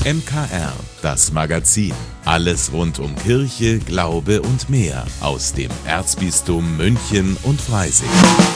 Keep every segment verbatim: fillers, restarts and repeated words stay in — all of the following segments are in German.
M K R, das Magazin. Alles rund um Kirche, Glaube und mehr aus dem Erzbistum München und Freising.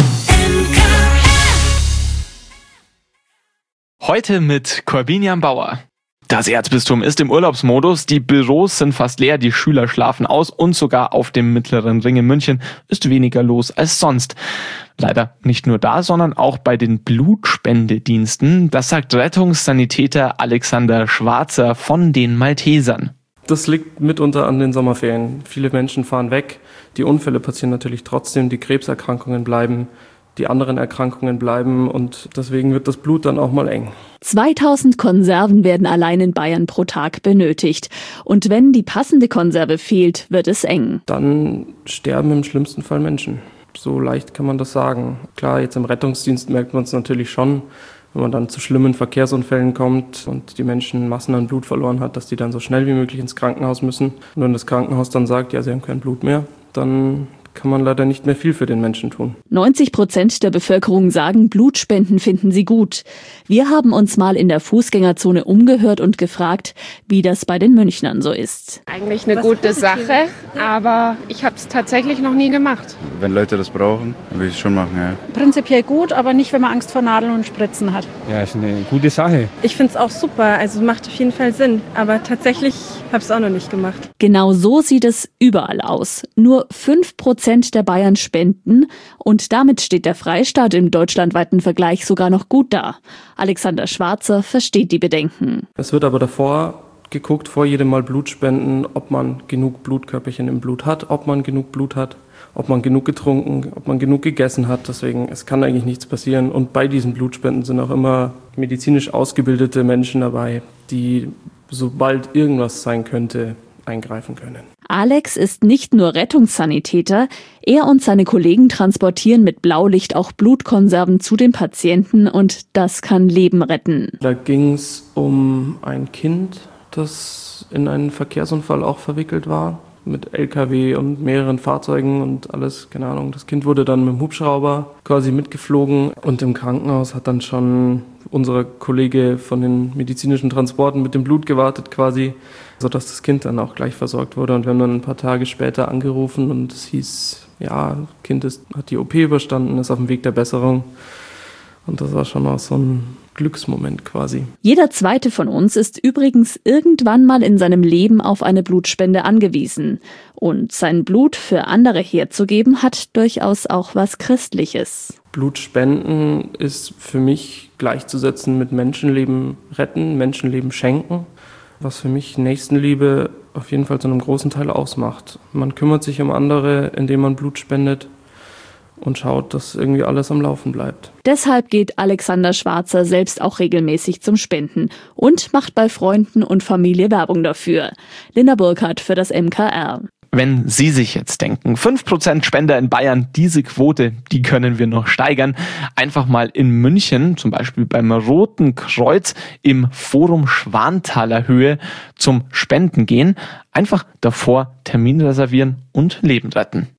Heute mit Corbinian Bauer. Das Erzbistum ist im Urlaubsmodus, die Büros sind fast leer, die Schüler schlafen aus und sogar auf dem Mittleren Ring in München ist weniger los als sonst. Leider nicht nur da, sondern auch bei den Blutspendediensten. Das sagt Rettungssanitäter Alexander Schwarzer von den Maltesern. Das liegt mitunter an den Sommerferien. Viele Menschen fahren weg, die Unfälle passieren natürlich trotzdem, die Krebserkrankungen bleiben, die anderen Erkrankungen bleiben und deswegen wird das Blut dann auch mal eng. zweitausend Konserven werden allein in Bayern pro Tag benötigt. Und wenn die passende Konserve fehlt, wird es eng. Dann sterben im schlimmsten Fall Menschen. So leicht kann man das sagen. Klar, jetzt im Rettungsdienst merkt man es natürlich schon, wenn man dann zu schlimmen Verkehrsunfällen kommt und die Menschen Massen an Blut verloren hat, dass die dann so schnell wie möglich ins Krankenhaus müssen. Und wenn das Krankenhaus dann sagt, ja, sie haben kein Blut mehr, dann kann man leider nicht mehr viel für den Menschen tun. neunzig Prozent der Bevölkerung sagen, Blutspenden finden sie gut. Wir haben uns mal in der Fußgängerzone umgehört und gefragt, wie das bei den Münchnern so ist. Eigentlich eine gute Sache, aber ich habe es tatsächlich noch nie gemacht. Wenn Leute das brauchen, dann würde ich es schon machen, ja. Prinzipiell gut, aber nicht, wenn man Angst vor Nadeln und Spritzen hat. Ja, ist eine gute Sache. Ich finde es auch super, also macht auf jeden Fall Sinn, aber tatsächlich habe ich es auch noch nicht gemacht. Genau so sieht es überall aus. Nur fünf Prozent der Bayern spenden und damit steht der Freistaat im deutschlandweiten Vergleich sogar noch gut da. Alexander Schwarzer versteht die Bedenken. Es wird aber davor geguckt, vor jedem Mal Blutspenden, ob man genug Blutkörperchen im Blut hat, ob man genug Blut hat, ob man genug getrunken, ob man genug gegessen hat. Deswegen, es kann eigentlich nichts passieren. Und bei diesen Blutspenden sind auch immer medizinisch ausgebildete Menschen dabei, die, sobald irgendwas sein könnte, eingreifen können. Alex ist nicht nur Rettungssanitäter, er und seine Kollegen transportieren mit Blaulicht auch Blutkonserven zu den Patienten und das kann Leben retten. Da ging es um ein Kind, das in einen Verkehrsunfall auch verwickelt war, mit L K W und mehreren Fahrzeugen und alles, keine Ahnung. Das Kind wurde dann mit dem Hubschrauber quasi mitgeflogen und im Krankenhaus hat dann schon unser Kollege von den medizinischen Transporten mit dem Blut gewartet quasi, sodass das Kind dann auch gleich versorgt wurde. Und wir haben dann ein paar Tage später angerufen und es hieß, ja, das Kind ist, hat die O P überstanden, ist auf dem Weg der Besserung. Und das war schon auch so ein Glücksmoment quasi. Jeder zweite von uns ist übrigens irgendwann mal in seinem Leben auf eine Blutspende angewiesen. Und sein Blut für andere herzugeben, hat durchaus auch was Christliches. Blutspenden ist für mich gleichzusetzen mit Menschenleben retten, Menschenleben schenken, was für mich Nächstenliebe auf jeden Fall zu einem großen Teil ausmacht. Man kümmert sich um andere, indem man Blut spendet und schaut, dass irgendwie alles am Laufen bleibt. Deshalb geht Alexander Schwarzer selbst auch regelmäßig zum Spenden und macht bei Freunden und Familie Werbung dafür. Linda Burkhardt für das M K R. Wenn Sie sich jetzt denken, fünf Prozent Spender in Bayern, diese Quote, die können wir noch steigern. Einfach mal in München, zum Beispiel beim Roten Kreuz im Forum Schwanthaler Höhe zum Spenden gehen. Einfach davor Termin reservieren und Leben retten.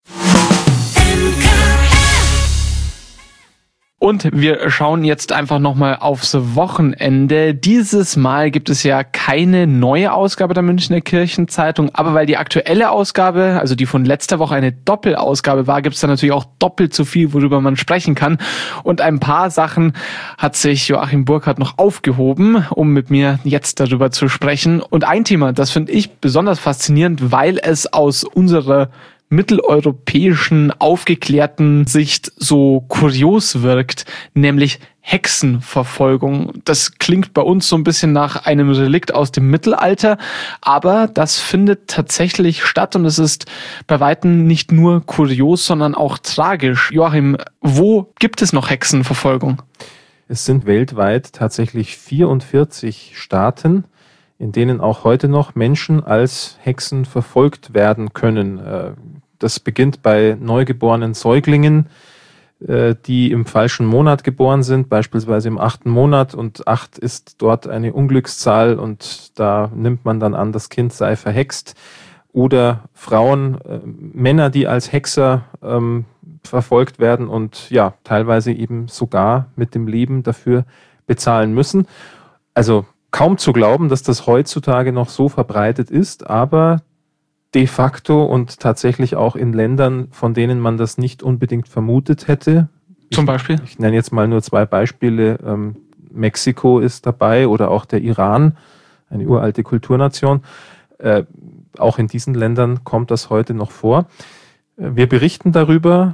Und wir schauen jetzt einfach nochmal aufs Wochenende. Dieses Mal gibt es ja keine neue Ausgabe der Münchner Kirchenzeitung, aber weil die aktuelle Ausgabe, also die von letzter Woche, eine Doppelausgabe war, gibt es da natürlich auch doppelt so viel, worüber man sprechen kann. Und ein paar Sachen hat sich Joachim Burkhardt noch aufgehoben, um mit mir jetzt darüber zu sprechen. Und ein Thema, das finde ich besonders faszinierend, weil es aus unserer mitteleuropäischen, aufgeklärten Sicht so kurios wirkt, nämlich Hexenverfolgung. Das klingt bei uns so ein bisschen nach einem Relikt aus dem Mittelalter, aber das findet tatsächlich statt und es ist bei Weitem nicht nur kurios, sondern auch tragisch. Joachim, wo gibt es noch Hexenverfolgung? Es sind weltweit tatsächlich vierundvierzig Staaten, in denen auch heute noch Menschen als Hexen verfolgt werden können. Das beginnt bei neugeborenen Säuglingen, die im falschen Monat geboren sind, beispielsweise im achten Monat, und acht ist dort eine Unglückszahl und da nimmt man dann an, das Kind sei verhext. Oder Frauen, Männer, die als Hexer ähm, verfolgt werden und ja, teilweise eben sogar mit dem Leben dafür bezahlen müssen. Also kaum zu glauben, dass das heutzutage noch so verbreitet ist, aber de facto und tatsächlich auch in Ländern, von denen man das nicht unbedingt vermutet hätte. Zum Beispiel? Ich, ich nenne jetzt mal nur zwei Beispiele. Ähm, Mexiko ist dabei oder auch der Iran, eine uralte Kulturnation. Äh, auch in diesen Ländern kommt das heute noch vor. Wir berichten darüber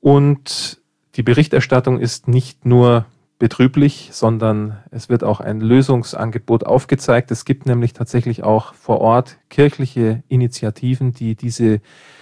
und die Berichterstattung ist nicht nur betrüblich, sondern es wird auch ein Lösungsangebot aufgezeigt. Es gibt nämlich tatsächlich auch vor Ort kirchliche Initiativen, die diese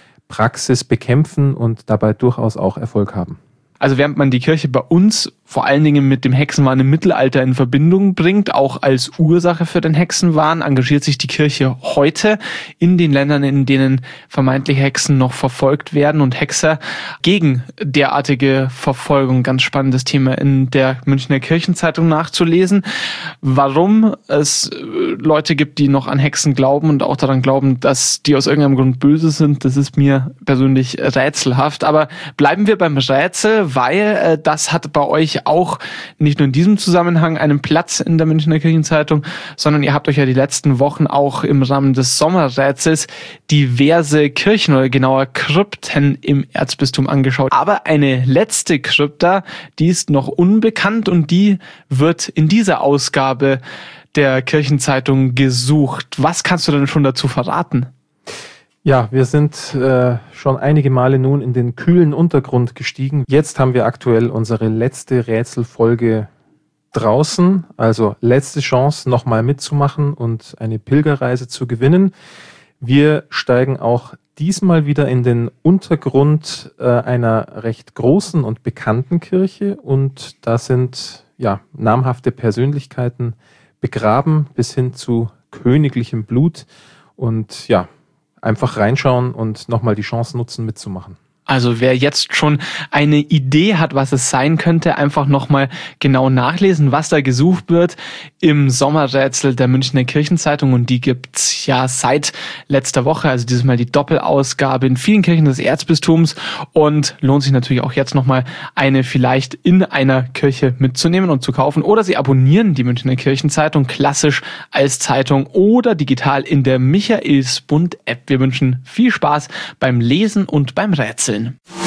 Praxis bekämpfen und dabei durchaus auch Erfolg haben. Also während man die Kirche bei uns vor allen Dingen mit dem Hexenwahn im Mittelalter in Verbindung bringt, auch als Ursache für den Hexenwahn, engagiert sich die Kirche heute in den Ländern, in denen vermeintlich Hexen noch verfolgt werden und Hexer gegen derartige Verfolgung. Ganz spannendes Thema in der Münchner Kirchenzeitung nachzulesen. Warum es Leute gibt, die noch an Hexen glauben und auch daran glauben, dass die aus irgendeinem Grund böse sind, das ist mir persönlich rätselhaft. Aber bleiben wir beim Rätsel, weil äh, das hat bei euch auch nicht nur in diesem Zusammenhang einen Platz in der Münchner Kirchenzeitung, sondern ihr habt euch ja die letzten Wochen auch im Rahmen des Sommerrätsels diverse Kirchen oder genauer Krypten im Erzbistum angeschaut. Aber eine letzte Krypta, die ist noch unbekannt und die wird in dieser Ausgabe der Kirchenzeitung gesucht. Was kannst du denn schon dazu verraten? Ja, wir sind äh, schon einige Male nun in den kühlen Untergrund gestiegen. Jetzt haben wir aktuell unsere letzte Rätselfolge draußen, also letzte Chance, nochmal mitzumachen und eine Pilgerreise zu gewinnen. Wir steigen auch diesmal wieder in den Untergrund äh, einer recht großen und bekannten Kirche und da sind ja namhafte Persönlichkeiten begraben bis hin zu königlichem Blut und ja, einfach reinschauen und nochmal die Chance nutzen, mitzumachen. Also wer jetzt schon eine Idee hat, was es sein könnte, einfach nochmal genau nachlesen, was da gesucht wird im Sommerrätsel der Münchner Kirchenzeitung. Und die gibt's ja seit letzter Woche, also dieses Mal die Doppelausgabe in vielen Kirchen des Erzbistums. Und lohnt sich natürlich auch jetzt nochmal eine vielleicht in einer Kirche mitzunehmen und zu kaufen. Oder Sie abonnieren die Münchner Kirchenzeitung klassisch als Zeitung oder digital in der Michaelsbund-App. Wir wünschen viel Spaß beim Lesen und beim Rätseln.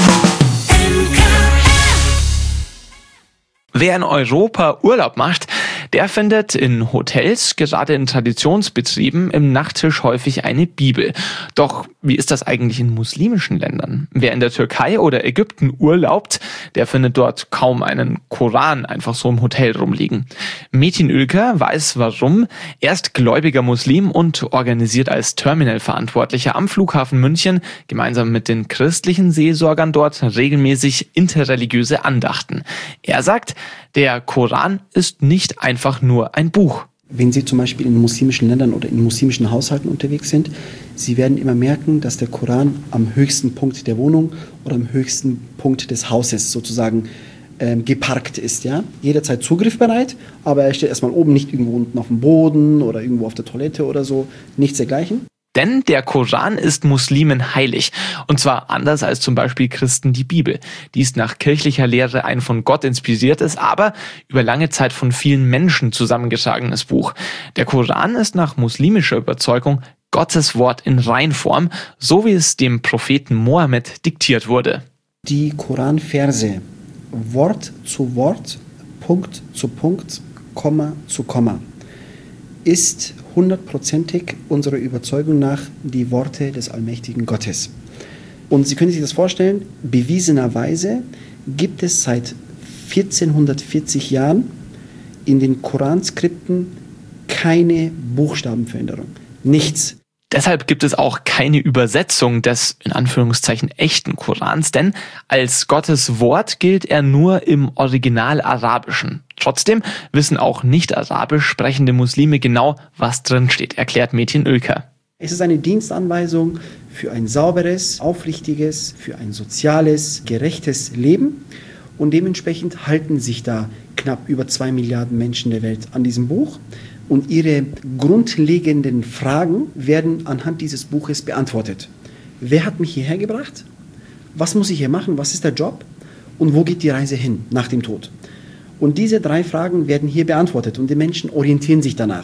Wer in Europa Urlaub macht, der findet in Hotels, gerade in Traditionsbetrieben, im Nachttisch häufig eine Bibel. Doch wie ist das eigentlich in muslimischen Ländern? Wer in der Türkei oder Ägypten urlaubt, der findet dort kaum einen Koran einfach so im Hotel rumliegen. Metin Ülker weiß warum. Er ist gläubiger Muslim und organisiert als Terminalverantwortlicher am Flughafen München gemeinsam mit den christlichen Seelsorgern dort regelmäßig interreligiöse Andachten. Er sagt, der Koran ist nicht einfach nur ein Buch. Wenn Sie zum Beispiel in muslimischen Ländern oder in muslimischen Haushalten unterwegs sind, Sie werden immer merken, dass der Koran am höchsten Punkt der Wohnung oder am höchsten Punkt des Hauses sozusagen ähm, geparkt ist. Ja? Jederzeit zugriffbereit, aber er steht erstmal oben, nicht irgendwo unten auf dem Boden oder irgendwo auf der Toilette oder so, nichts dergleichen. Denn der Koran ist Muslimen heilig. Und zwar anders als zum Beispiel Christen die Bibel. Die ist nach kirchlicher Lehre ein von Gott inspiriertes, aber über lange Zeit von vielen Menschen zusammengetragenes Buch. Der Koran ist nach muslimischer Überzeugung Gottes Wort in Reinform, so wie es dem Propheten Mohammed diktiert wurde. Die Koranverse Wort zu Wort, Punkt zu Punkt, Komma zu Komma ist hundertprozentig unserer Überzeugung nach die Worte des allmächtigen Gottes. Und Sie können sich das vorstellen, bewiesenerweise gibt es seit vierzehnhundertvierzig Jahren in den Koranskripten keine Buchstabenveränderung. Nichts. Deshalb gibt es auch keine Übersetzung des, in Anführungszeichen, echten Korans, denn als Gottes Wort gilt er nur im Original Arabischen. Trotzdem wissen auch nicht arabisch sprechende Muslime genau, was drin steht, erklärt Metin Ülker. Es ist eine Dienstanweisung für ein sauberes, aufrichtiges, für ein soziales, gerechtes Leben. Und dementsprechend halten sich da knapp über zwei Milliarden Menschen der Welt an diesem Buch. Und ihre grundlegenden Fragen werden anhand dieses Buches beantwortet. Wer hat mich hierher gebracht? Was muss ich hier machen? Was ist der Job? Und wo geht die Reise hin nach dem Tod? Und diese drei Fragen werden hier beantwortet und die Menschen orientieren sich danach.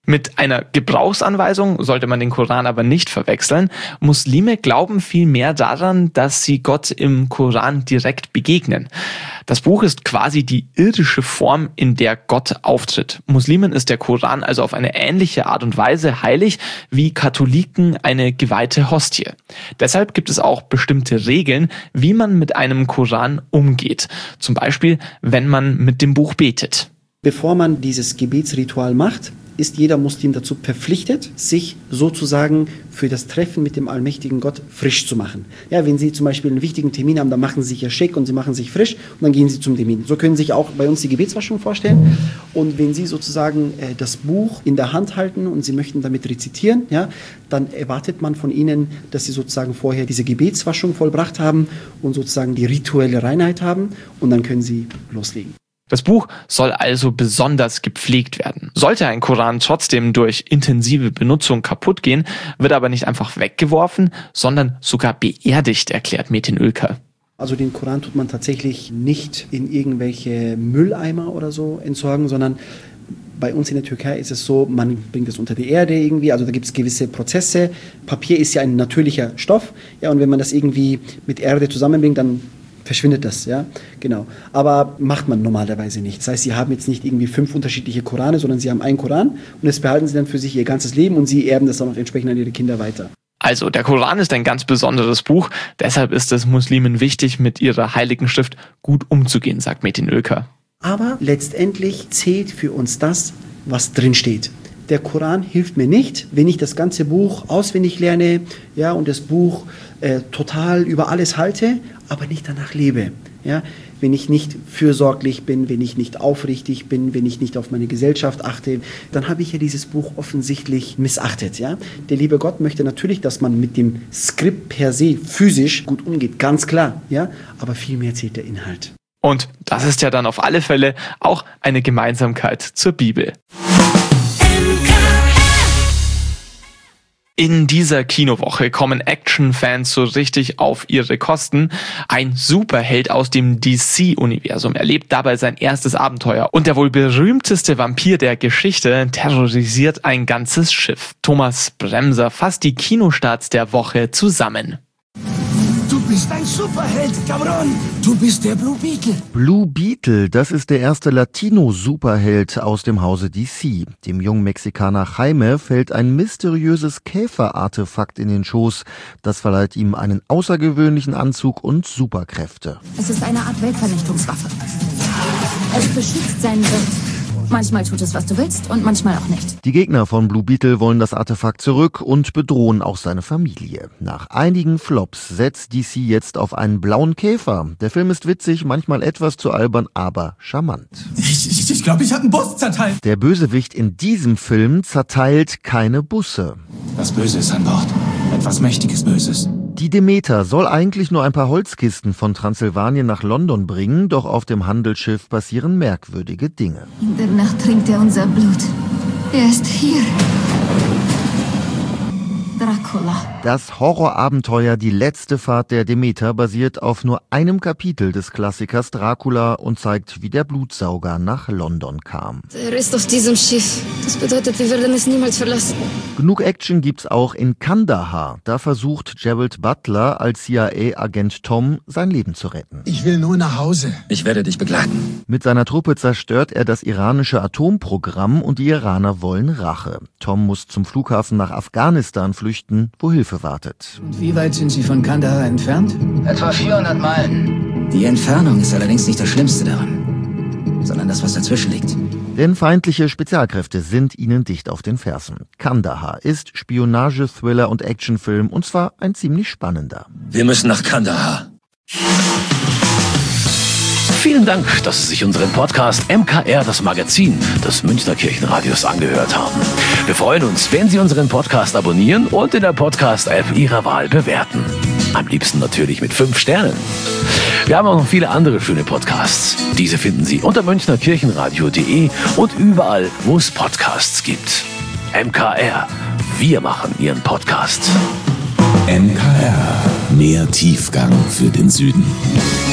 Mit einer Gebrauchsanweisung sollte man den Koran aber nicht verwechseln. Muslime glauben vielmehr daran, dass sie Gott im Koran direkt begegnen. Das Buch ist quasi die irdische Form, in der Gott auftritt. Muslimen ist der Koran also auf eine ähnliche Art und Weise heilig wie Katholiken eine geweihte Hostie. Deshalb gibt es auch bestimmte Regeln, wie man mit einem Koran umgeht. Zum Beispiel, wenn man mit dem Buch betet. Bevor man dieses Gebetsritual macht, ist jeder Muslim dazu verpflichtet, sich sozusagen für das Treffen mit dem allmächtigen Gott frisch zu machen. Ja, wenn Sie zum Beispiel einen wichtigen Termin haben, dann machen Sie sich ja schick und Sie machen sich frisch und dann gehen Sie zum Termin. So können Sie sich auch bei uns die Gebetswaschung vorstellen. Und wenn Sie sozusagen äh, das Buch in der Hand halten und Sie möchten damit rezitieren, ja, dann erwartet man von Ihnen, dass Sie sozusagen vorher diese Gebetswaschung vollbracht haben und sozusagen die rituelle Reinheit haben und dann können Sie loslegen. Das Buch soll also besonders gepflegt werden. Sollte ein Koran trotzdem durch intensive Benutzung kaputt gehen, wird aber nicht einfach weggeworfen, sondern sogar beerdigt, erklärt Metin Ülker. Also den Koran tut man tatsächlich nicht in irgendwelche Mülleimer oder so entsorgen, sondern bei uns in der Türkei ist es so, man bringt es unter die Erde irgendwie, also da gibt es gewisse Prozesse. Papier ist ja ein natürlicher Stoff, ja, und wenn man das irgendwie mit Erde zusammenbringt, dann verschwindet das, ja, genau. Aber macht man normalerweise nicht. Das heißt, Sie haben jetzt nicht irgendwie fünf unterschiedliche Korane, sondern Sie haben einen Koran und das behalten Sie dann für sich Ihr ganzes Leben und Sie erben das dann auch entsprechend an Ihre Kinder weiter. Also, der Koran ist ein ganz besonderes Buch, deshalb ist es Muslimen wichtig, mit ihrer heiligen Schrift gut umzugehen, sagt Metin Ülker. Aber letztendlich zählt für uns das, was drin steht. Der Koran hilft mir nicht, wenn ich das ganze Buch auswendig lerne, ja, und das Buch äh, total über alles halte, aber nicht danach lebe. Ja? Wenn ich nicht fürsorglich bin, wenn ich nicht aufrichtig bin, wenn ich nicht auf meine Gesellschaft achte, dann habe ich ja dieses Buch offensichtlich missachtet. Ja? Der liebe Gott möchte natürlich, dass man mit dem Skript per se physisch gut umgeht, ganz klar. Ja? Aber vielmehr zählt der Inhalt. Und das ist ja dann auf alle Fälle auch eine Gemeinsamkeit zur Bibel. In dieser Kinowoche kommen Action-Fans so richtig auf ihre Kosten. Ein Superheld aus dem D C-Universum erlebt dabei sein erstes Abenteuer. Und der wohl berühmteste Vampir der Geschichte terrorisiert ein ganzes Schiff. Thomas Bremser fasst die Kinostarts der Woche zusammen. Du bist ein Superheld, Cabron. Du bist der Blue Beetle. Blue Beetle, das ist der erste Latino-Superheld aus dem Hause D C. Dem jungen Mexikaner Jaime fällt ein mysteriöses Käferartefakt in den Schoß. Das verleiht ihm einen außergewöhnlichen Anzug und Superkräfte. Es ist eine Art Weltvernichtungswaffe. Es beschützt seinen Wirt. Manchmal tut es, was du willst und manchmal auch nicht. Die Gegner von Blue Beetle wollen das Artefakt zurück und bedrohen auch seine Familie. Nach einigen Flops setzt D C jetzt auf einen blauen Käfer. Der Film ist witzig, manchmal etwas zu albern, aber charmant. Ich, ich, ich glaube, ich habe einen Bus zerteilt. Der Bösewicht in diesem Film zerteilt keine Busse. Das Böse ist an Bord. Etwas mächtiges Böses. Die Demeter soll eigentlich nur ein paar Holzkisten von Transsilvanien nach London bringen, doch auf dem Handelsschiff passieren merkwürdige Dinge. In der Nacht trinkt er unser Blut. Er ist hier. Dracula. Das Horrorabenteuer Die letzte Fahrt der Demeter basiert auf nur einem Kapitel des Klassikers Dracula und zeigt, wie der Blutsauger nach London kam. Er ist auf diesem Schiff. Das bedeutet, wir werden es niemals verlassen. Genug Action gibt's auch in Kandahar. Da versucht Gerald Butler als C I A-Agent Tom sein Leben zu retten. Ich will nur nach Hause. Ich werde dich begleiten. Mit seiner Truppe zerstört er das iranische Atomprogramm und die Iraner wollen Rache. Tom muss zum Flughafen nach Afghanistan flüchten, wo Hilfe wartet. Und wie weit sind Sie von Kandahar entfernt? Etwa vierhundert Meilen. Die Entfernung ist allerdings nicht das Schlimmste daran, sondern das, was dazwischen liegt. Denn feindliche Spezialkräfte sind ihnen dicht auf den Fersen. Kandahar ist Spionage, Thriller und Actionfilm, und zwar ein ziemlich spannender. Wir müssen nach Kandahar. Vielen Dank, dass Sie sich unseren Podcast M K R, das Magazin des Münchner Kirchenradios, angehört haben. Wir freuen uns, wenn Sie unseren Podcast abonnieren und in der Podcast-App Ihrer Wahl bewerten. Am liebsten natürlich mit fünf Sternen. Wir haben auch noch viele andere schöne Podcasts. Diese finden Sie unter münchner kirchenradio punkt de und überall, wo es Podcasts gibt. M K R, wir machen Ihren Podcast. M K R, mehr Tiefgang für den Süden.